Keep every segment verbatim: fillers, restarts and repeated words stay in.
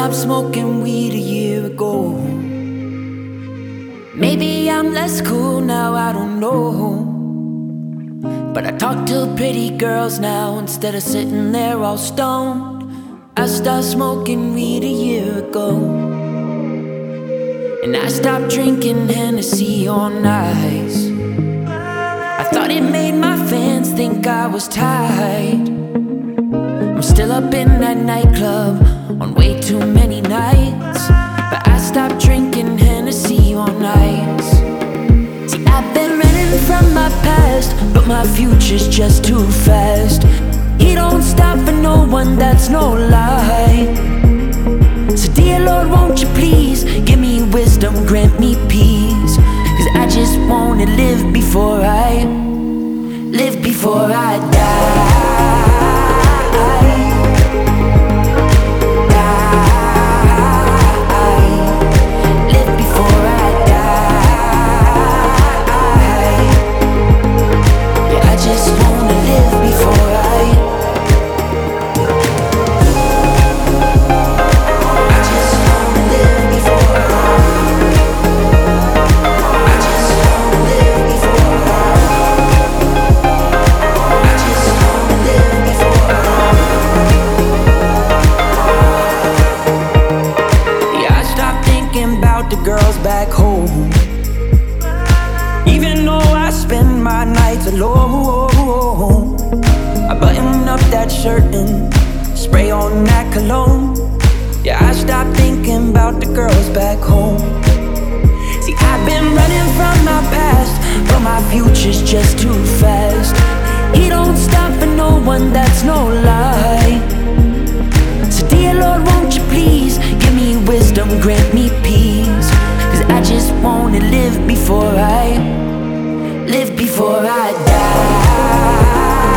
stopped smoking weed a year ago. Maybe I'm less cool now, I don't know. But I talk to pretty girls now instead of sitting there all stoned. I stopped smoking weed a year ago. And I stopped drinking Hennessy on ice. I thought it made my fans think I was tight. I'm still up in that nightclub on way too many nights. But I stopped drinking Hennessy on ice. See, I've been running from my past, but my future's just too fast. He don't stop for no one, that's no lie. So dear Lord, won't you please give me wisdom, grant me peace. Cause I just wanna live before I, live before I die. The girls back home, even though I spend my nights alone. I button up that shirt and spray on that cologne. Yeah, I stopped thinking about the girls back home. See, I've been running from my past, but my future's just too fast. He don't stop for no one, that's no lie. So dear Lord, won't you please give me wisdom, grant me peace. Cause I just wanna live before I, live before I die.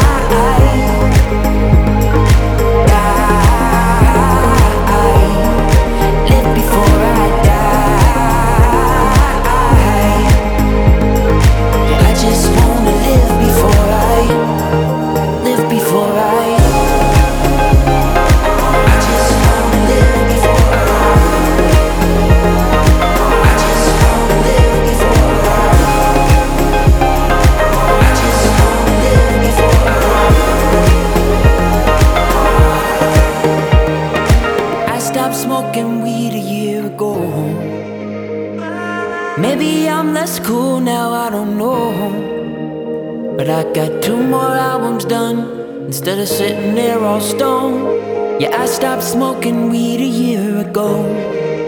Smoking weed a year ago. Maybe I'm less cool now, I don't know. But I got two more albums done instead of sitting there all stoned. Yeah, I stopped smoking weed a year ago.